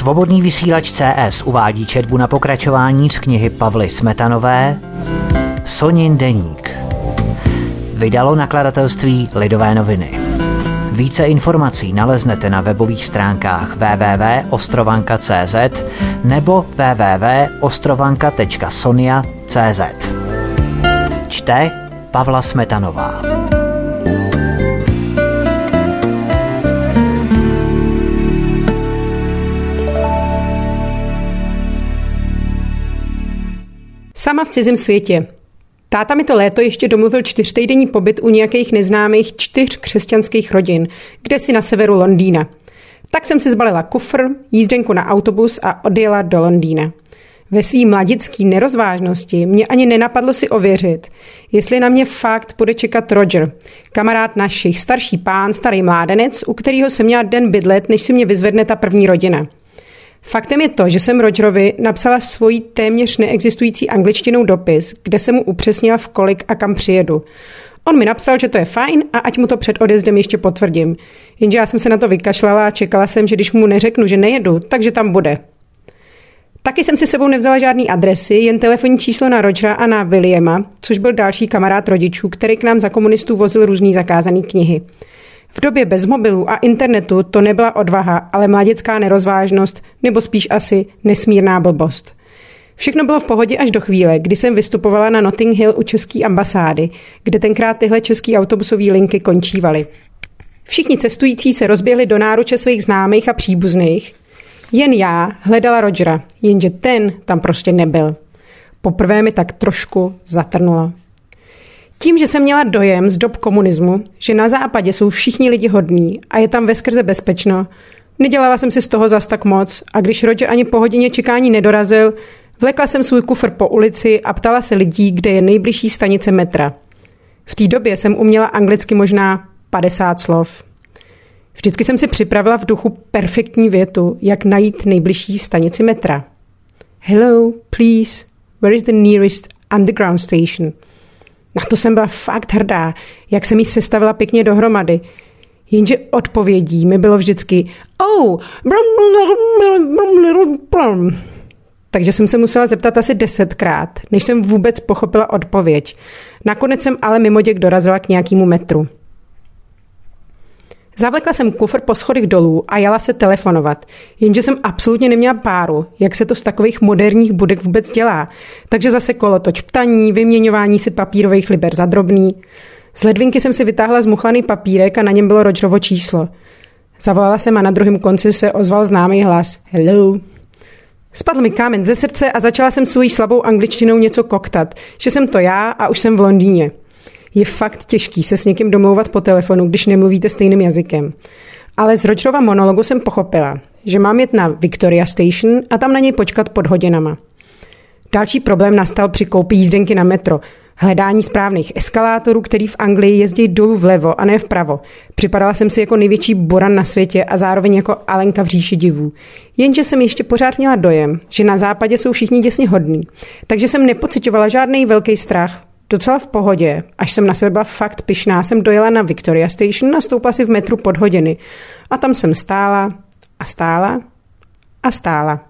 Svobodný vysílač CS uvádí četbu na pokračování z knihy Pavly Smetanové Sonin deník. Vydalo nakladatelství Lidové noviny. Více informací naleznete na webových stránkách www.ostrovanka.cz nebo www.ostrovanka.sonia.cz. Čte Pavla Smetanová. Sama v cizím světě. Táta mi to léto ještě domluvil 4týdenní pobyt u nějakých neznámých 4 křesťanských rodin, kde si na severu Londýna. Tak jsem si zbalila kufr, jízdenku na autobus a odjela do Londýna. Ve svý mladický nerozvážnosti mě ani nenapadlo si ověřit, jestli na mě fakt bude čekat Roger, kamarád našich, starší pán, starý mládenec, u kterého jsem měla den bydlet, než si mě vyzvedne ta první rodina. Faktem je to, že jsem Rogerovi napsala svoji téměř neexistující angličtinou dopis, kde jsem mu upřesnila v kolik a kam přijedu. On mi napsal, že to je fajn a ať mu to před odjezdem ještě potvrdím. Jenže já jsem se na to vykašlala a čekala jsem, že když mu neřeknu, že nejedu, takže tam bude. Taky jsem si sebou nevzala žádný adresy, jen telefonní číslo na Rogera a na Williama, což byl další kamarád rodičů, který k nám za komunistů vozil různý zakázaný knihy. V době bez mobilů a internetu to nebyla odvaha, ale mladěcká nerozvážnost, nebo spíš asi nesmírná blbost. Všechno bylo v pohodě až do chvíle, kdy jsem vystupovala na Notting Hill u české ambasády, kde tenkrát tyhle české autobusové linky končívaly. Všichni cestující se rozběhli do náruče svých známých a příbuzných. Jen já hledala Rogera, jenže ten tam prostě nebyl. Poprvé mi tak trošku zatrnulo. Tím, že jsem měla dojem z dob komunismu, že na západě jsou všichni lidi hodní a je tam veskrze bezpečno, nedělala jsem si z toho zas tak moc a když Roger ani po hodině čekání nedorazil, vlekla jsem svůj kufr po ulici a ptala se lidí, kde je nejbližší stanice metra. V té době jsem uměla anglicky možná 50 slov. Vždycky jsem si připravila v duchu perfektní větu, jak najít nejbližší stanici metra. Hello, please, where is the nearest underground station? Na to jsem byla fakt hrdá, jak jsem jí sestavila pěkně dohromady. Jenže odpovědí mi bylo vždycky Takže jsem se musela zeptat asi 10krát, než jsem vůbec pochopila odpověď. Nakonec jsem ale mimoděk dorazila k nějakému metru. Zavlekla jsem kufr po schodech dolů a jela se telefonovat, jenže jsem absolutně neměla páru, jak se to z takových moderních budek vůbec dělá. Takže zase kolotoč ptaní, vyměňování si papírových liber za drobný. Z ledvinky jsem si vytáhla zmuchlaný papírek a na něm bylo Rogerovo číslo. Zavolala jsem a na druhém konci se ozval známý hlas. Hello. Spadl mi kámen ze srdce a začala jsem svojí slabou angličtinou něco koktat, že jsem to já a už jsem v Londýně. Je fakt těžký se s někým domlouvat po telefonu, když nemluvíte stejným jazykem. Ale z Rogerova monologu jsem pochopila, že mám jet na Victoria Station a tam na něj počkat pod hodinama. Další problém nastal při koupi jízdenky na metro. Hledání správných eskalátorů, který v Anglii jezdí dolů vlevo a ne vpravo. Připadala jsem si jako největší buran na světě a zároveň jako Alenka v říši divů. Jenže jsem ještě pořád měla dojem, že na západě jsou všichni děsně hodní. Takže jsem nepociťovala žádný velký strach. Docela v pohodě, až jsem na sebe byla fakt pyšná, jsem dojela na Victoria Station a stoupla si v metru pod hodiny. A tam jsem stála a stála a stála.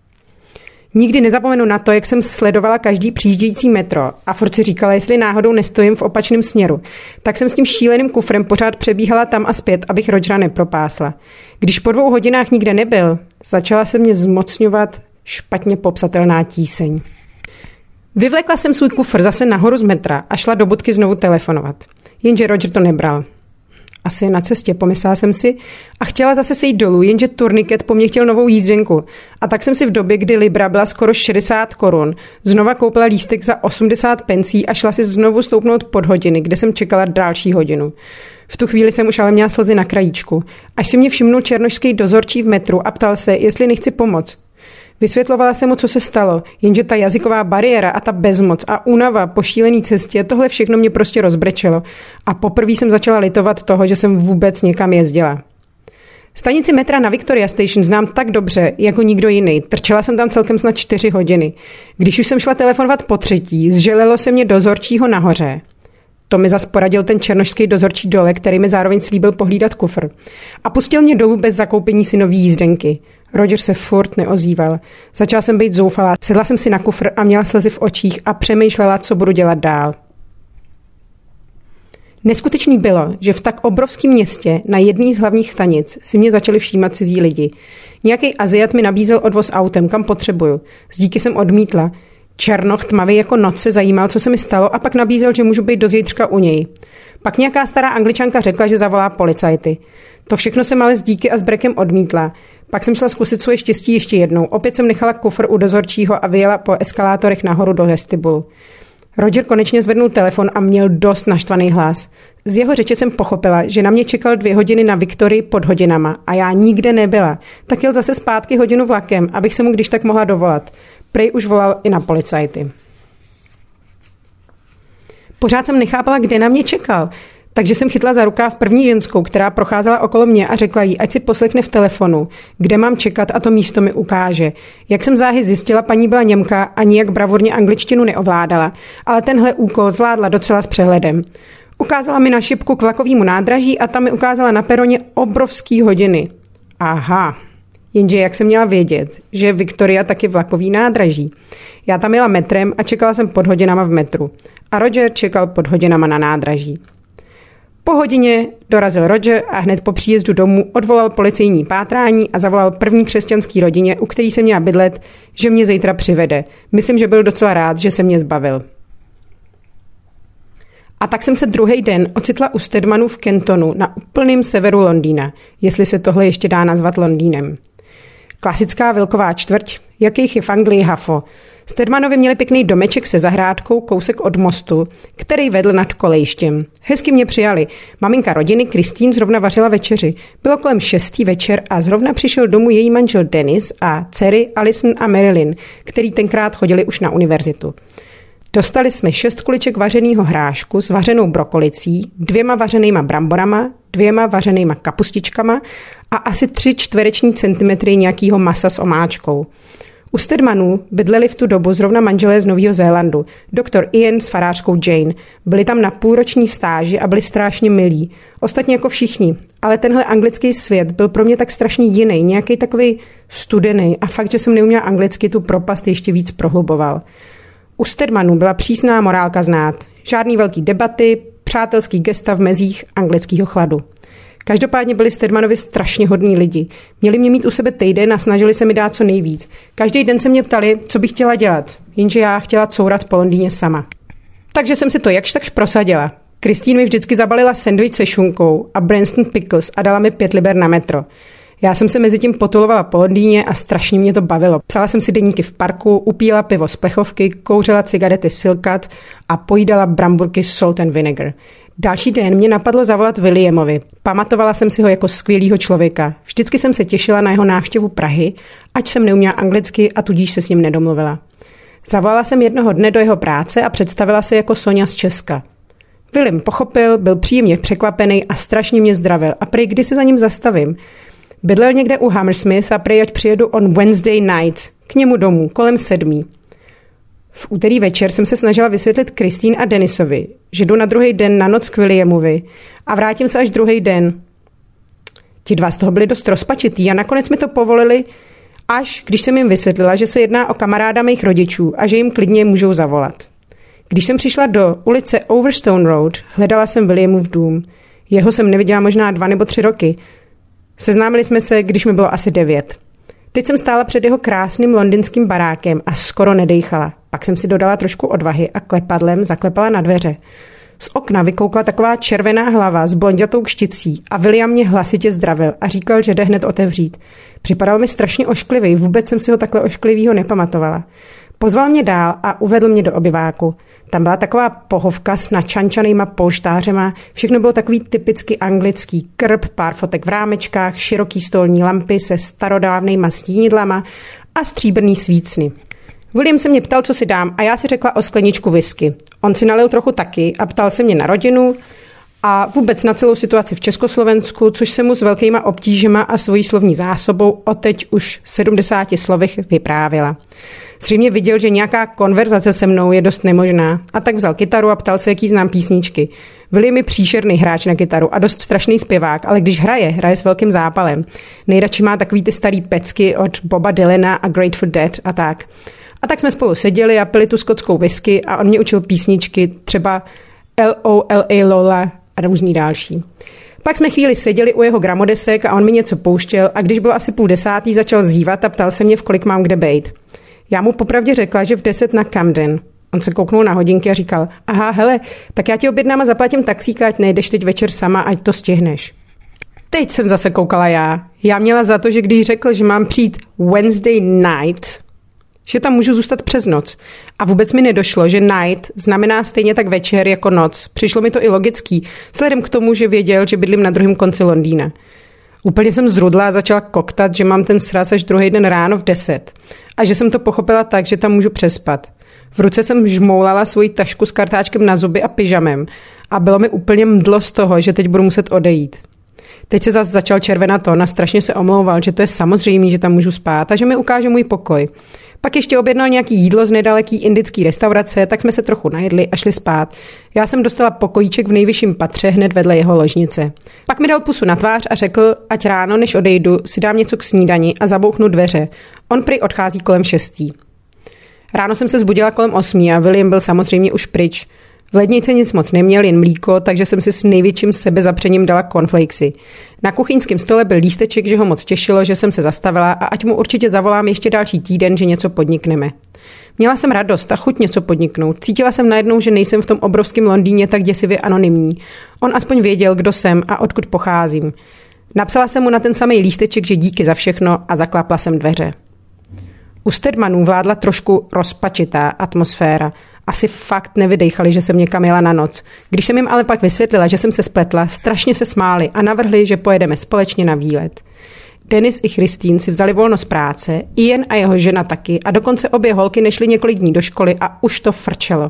Nikdy nezapomenu na to, jak jsem sledovala každý přijíždějící metro a furt si říkala, jestli náhodou nestojím v opačném směru. Tak jsem s tím šíleným kufrem pořád přebíhala tam a zpět, abych Rogera nepropásla. Když po 2 hodinách nikde nebyl, začala se mě zmocňovat špatně popsatelná tíseň. Vyvlekla jsem svůj kufr zase nahoru z metra a šla do budky znovu telefonovat. Jenže Roger to nebral. Asi je na cestě, pomyslela jsem si a chtěla zase sejít dolů, jenže turniket po mně chtěl novou jízdenku. A tak jsem si v době, kdy libra byla skoro 60 korun, znova koupila lístek za 80 pencí a šla si znovu stoupnout pod hodiny, kde jsem čekala další hodinu. V tu chvíli jsem už ale měla slzy na krajíčku, až si mě všimnul černošský dozorčí v metru a ptal se, jestli nechci pomoct. Vysvětlovala jsem mu, co se stalo, jenže ta jazyková bariéra a ta bezmoc a únava po šílený cestě, tohle všechno mě prostě rozbrečelo a poprvé jsem začala litovat toho, že jsem vůbec někam jezdila. Stanici metra na Victoria Station znám tak dobře, jako nikdo jiný. Trčela jsem tam celkem snad 4 hodiny. Když už jsem šla telefonovat po třetí, zželelo se mě dozorčího nahoře. To mi zas poradil ten černošský dozorčí dole, který mi zároveň slíbil pohlídat kufr. A pustil mě dolů bez zakoupení si nový jízdenky. Roger se furt neozýval. Začala jsem být zoufalá, sedla jsem si na kufr a měla slzy v očích a přemýšlela, co budu dělat dál. Neskutečný bylo, že v tak obrovském městě na jedné z hlavních stanic si mě začali všímat cizí lidi. Nějaký Aziat mi nabízel odvoz autem, kam potřebuju. Zdíky jsem odmítla. Černoch tmavý jako noc se zajímal, co se mi stalo, a pak nabízel, že můžu být do zítřka u něj. Pak nějaká stará Angličanka řekla, že zavolá policajty. To všechno jsem ale s díky a s brekem odmítla. Pak jsem šla zkusit svoje štěstí ještě jednou. Opět jsem nechala kufr u dozorčího a vyjela po eskalátorech nahoru do vestibulu. Roger konečně zvednul telefon a měl dost naštvaný hlas. Z jeho řeče jsem pochopila, že na mě čekal 2 hodiny na Viktorii pod hodinama a já nikde nebyla. Tak jel zase zpátky hodinu vlakem, abych se mu když tak mohla dovolat. Prej už volal i na policajty. Pořád jsem nechápala, kde na mě čekal. Takže jsem chytla za rukáv první ženskou, která procházela okolo mě, a řekla jí, ať si poslechne v telefonu, kde mám čekat, a to místo mi ukáže. Jak jsem záhy zjistila, paní byla Němka a nijak bravurně angličtinu neovládala, ale tenhle úkol zvládla docela s přehledem. Ukázala mi na šipku k vlakovému nádraží a tam mi ukázala na peroně obrovský hodiny. Aha, jenže jak jsem měla vědět, že Viktoria taky vlakový nádraží. Já tam jela metrem a čekala jsem pod hodinama v metru. A Roger čekal pod hodinama na nádraží. Po hodině dorazil Roger a hned po příjezdu domů odvolal policejní pátrání a zavolal první křesťanský rodině, u který jsem měla bydlet, že mě zítra přivede. Myslím, že byl docela rád, že se mě zbavil. A tak jsem se druhý den ocitla u Stedmanů v Kentonu na úplném severu Londýna, jestli se tohle ještě dá nazvat Londýnem. Klasická vilková čtvrť, jakých je v Anglii hafo. Stedmanovi měli pěkný domeček se zahrádkou kousek od mostu, který vedl nad kolejištěm. Hezky mě přijali. Maminka rodiny Kristýn zrovna vařila večeři. Bylo kolem 6. večer a zrovna přišel domů její manžel Dennis a dcery Alison a Marilyn, který tenkrát chodili už na univerzitu. Dostali jsme 6 kuliček vařenýho hrášku s vařenou brokolicí, 2 vařenýma bramborama, 2 vařenýma kapustičkama a asi 3 čtvereční centimetry nějakého masa s omáčkou. U Stedmanů bydleli v tu dobu zrovna manželé z Nového Zélandu, doktor Ian s farářkou Jane. Byli tam na půlroční stáži a byli strašně milí. Ostatně jako všichni, ale tenhle anglický svět byl pro mě tak strašně jiný, nějaký takový studený, a fakt, že jsem neuměla anglicky, tu propast ještě víc prohluboval. U Stedmanů byla přísná morálka znát. Žádný velký debaty, přátelský gesta v mezích anglického chladu. Každopádně byli Stedmanovi strašně hodní lidi. Měli mě mít u sebe týden a snažili se mi dát co nejvíc. Každý den se mě ptali, co bych chtěla dělat, jenže já chtěla courat po Londýně sama. Takže jsem si to jakž takž prosadila. Kristýn mi vždycky zabalila sendvič se šunkou a Branston pickles a dala mi 5 liber na metro. Já jsem se mezi tím potulovala po Londýně a strašně mě to bavilo. Psala jsem si deníky v parku, upíjela pivo z plechovky, kouřila cigarety Silkat a pojídala bramburky salt and vinegar. Další den mě napadlo zavolat Williamovi. Pamatovala jsem si ho jako skvělýho člověka. Vždycky jsem se těšila na jeho návštěvu Prahy, ač jsem neuměla anglicky a tudíž se s ním nedomluvila. Zavolala jsem jednoho dne do jeho práce a představila se jako Sonja z Česka. William pochopil, byl příjemně překvapený a strašně mě zdravil. A prej, kdy se za ním zastavím? Bydlel někde u Hammersmith a prej, ať přijedu on Wednesday night k němu domů kolem 7. V úterý večer jsem se snažila vysvětlit Kristýn a Denisovi, že jdu na druhý den na noc k Williamovi a vrátím se až druhý den. Ti 2 z toho byli dost rozpačitý a nakonec mi to povolili, až když jsem jim vysvětlila, že se jedná o kamaráda mých rodičů a že jim klidně můžou zavolat. Když jsem přišla do ulice Overstone Road, hledala jsem Williamův dům. Jeho jsem neviděla možná 2 nebo 3 roky. Seznámili jsme se, když mi bylo asi 9. Teď jsem stála před jeho krásným londýnským barákem a skoro nedejchala. Pak jsem si dodala trošku odvahy a klepadlem zaklepala na dveře. Z okna vykoukla taková červená hlava s blonďatou kšticí a William mě hlasitě zdravil a říkal, že jde hned otevřít. Připadal mi strašně ošklivý, vůbec jsem si ho takhle ošklivýho nepamatovala. Pozval mě dál a uvedl mě do obyváku. Tam byla taková pohovka s načančanýma polštářema, všechno bylo takový typicky anglický, krb, pár fotek v rámečkách, široký stolní lampy se starodávnejma stínidlama a stříbrný svícny. William se mě ptal, co si dám, a já si řekla o skleničku whisky. On si nalil trochu taky a ptal se mě na rodinu a vůbec na celou situaci v Československu, což se mu s velkýma obtížema a svojí slovní zásobou o teď už 70 slovech vyprávěla. Zřejmě viděl, že nějaká konverzace se mnou je dost nemožná, a tak vzal kytaru a ptal se, jaký znám písničky. William je příšerný hráč na kytaru a dost strašný zpěvák, ale když hraje s velkým zápalem. Nejradši má takový ty starý pecky od Boba Dylana a Grateful Dead a tak. A tak jsme spolu seděli a pili tu skotskou whisky a on mě učil písničky, třeba L.O.L.A. Lola a různý další. Pak jsme chvíli seděli u jeho gramodesek a on mi něco pouštěl a když bylo asi 9:30, začal zívat a ptal se mě, v kolik mám kde bejt. Já mu popravdě řekla, že v 10 na Camden. On se kouknul na hodinky a říkal, aha, hele, tak já ti objednám a zaplatím taxíka, ať nejdeš teď večer sama, ať to stihneš. Teď jsem zase koukala já. Já měla za to, že když řekl, že mám přijít Wednesday night, že tam můžu zůstat přes noc. A vůbec mi nedošlo, že night znamená stejně tak večer jako noc. Přišlo mi to i logický, vzhledem k tomu, že věděl, že bydlím na druhém konci Londýna. Úplně jsem zrudla a začala koktat, že mám ten sraz až druhý den ráno v 10. A že jsem to pochopila tak, že tam můžu přespat. V ruce jsem žmoulala svoji tašku s kartáčkem na zuby a pyžamem a bylo mi úplně mdlo z toho, že teď budu muset odejít. Teď se zase začal červenat tón a strašně se omlouval, že to je samozřejmé, že tam můžu spát a že mi ukáže můj pokoj. Pak ještě objednal nějaký jídlo z nedaleký indický restaurace, tak jsme se trochu najedli a šli spát. Já jsem dostala pokojíček v nejvyšším patře hned vedle jeho ložnice. Pak mi dal pusu na tvář a řekl, ať ráno, než odejdu, si dám něco k snídani a zabouchnu dveře. On prý odchází kolem 6. Ráno jsem se zbudila kolem 8 a William byl samozřejmě už pryč. V lednici nic moc neměl, jen mlíko, takže jsem si s největším sebezapřením dala cornflakesy. Na kuchyňském stole byl lísteček, že ho moc těšilo, že jsem se zastavila a ať mu určitě zavolám ještě další týden, že něco podnikneme. Měla jsem radost a chuť něco podniknout. Cítila jsem najednou, že nejsem v tom obrovském Londýně tak děsivě anonymní. On aspoň věděl, kdo jsem a odkud pocházím. Napsala jsem mu na ten samý lísteček, že díky za všechno a zaklapla jsem dveře. U Stedmanů vládla trošku rozpačitá atmosféra. Asi fakt nevydejchali, že jsem někam jela na noc. Když jsem jim ale pak vysvětlila, že jsem se spletla, strašně se smáli a navrhli, že pojedeme společně na výlet. Denis i Christine si vzali volno z práce, Ian a jeho žena taky a dokonce obě holky nešly několik dní do školy a už to frčelo.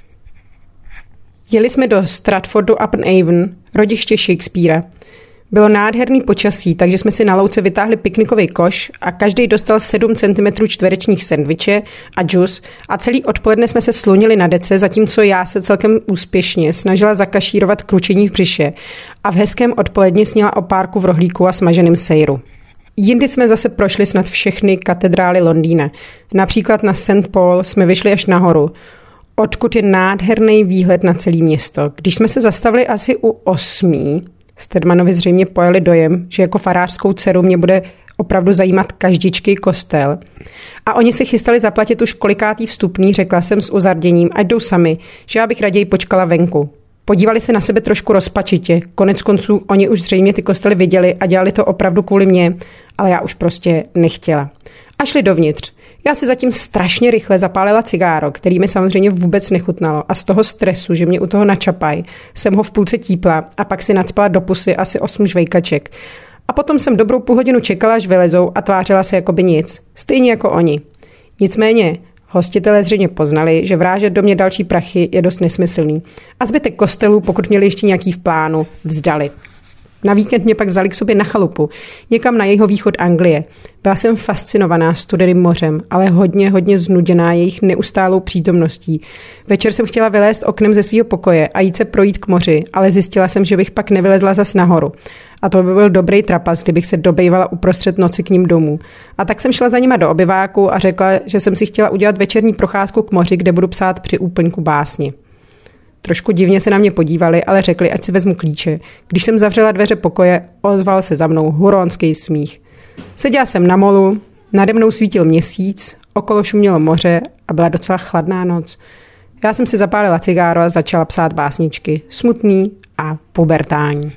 Jeli jsme do Stratfordu upon Avon, rodiště Shakespearea. Bylo nádherný počasí, takže jsme si na louce vytáhli piknikový koš a každý dostal 7 cm čtverečních sendviče a džus a celý odpoledne jsme se slunili na dece, zatímco já se celkem úspěšně snažila zakašírovat kručení v břiše a v hezkém odpoledni sněla opárku v rohlíku a smaženém sejru. Jindy jsme zase prošli snad všechny katedrály Londýna. Například na St. Paul jsme vyšli až nahoru, odkud je nádherný výhled na celé město. Když jsme se zastavili asi u 8, Stedmanovi zřejmě pojali dojem, že jako farářskou dceru mě bude opravdu zajímat každičký kostel. A oni se chystali zaplatit už kolikátý vstupný, řekla jsem s uzarděním, ať jdou sami, že já bych raději počkala venku. Podívali se na sebe trošku rozpačitě, konec konců oni už zřejmě ty kostely viděli a dělali to opravdu kvůli mně, ale já už prostě nechtěla. A šli dovnitř. Já si zatím strašně rychle zapálila cigáro, který mi samozřejmě vůbec nechutnalo a z toho stresu, že mě u toho načapaj, jsem ho v půlce típla a pak si nacpala do pusy asi 8 žvejkaček. A potom jsem dobrou půl hodinu čekala, až vylezou a tvářila se jako by nic. Stejně jako oni. Nicméně hostitelé zřejmě poznali, že vrážet do mě další prachy je dost nesmyslný. A zbytek kostelů, pokud měli ještě nějaký v plánu, vzdali. Na víkend mě pak vzali k sobě na chalupu, někam na jihovýchod Anglie. Byla jsem fascinovaná studeným mořem, ale hodně znuděná jejich neustálou přítomností. Večer jsem chtěla vylézt oknem ze svého pokoje a jít se projít k moři, ale zjistila jsem, že bych pak nevylezla zas nahoru. A to by byl dobrý trapas, kdybych se dobejvala uprostřed noci k ním domů. A tak jsem šla za nima do obyváku a řekla, že jsem si chtěla udělat večerní procházku k moři, kde budu psát při úplňku básni. Trošku divně se na mě podívali, ale řekli, ať si vezmu klíče. Když jsem zavřela dveře pokoje, ozval se za mnou huronský smích. Seděla jsem na molu, nade mnou svítil měsíc, okolo šumělo moře a byla docela chladná noc. Já jsem si zapálila cigáro a začala psát básničky, smutný a pubertální.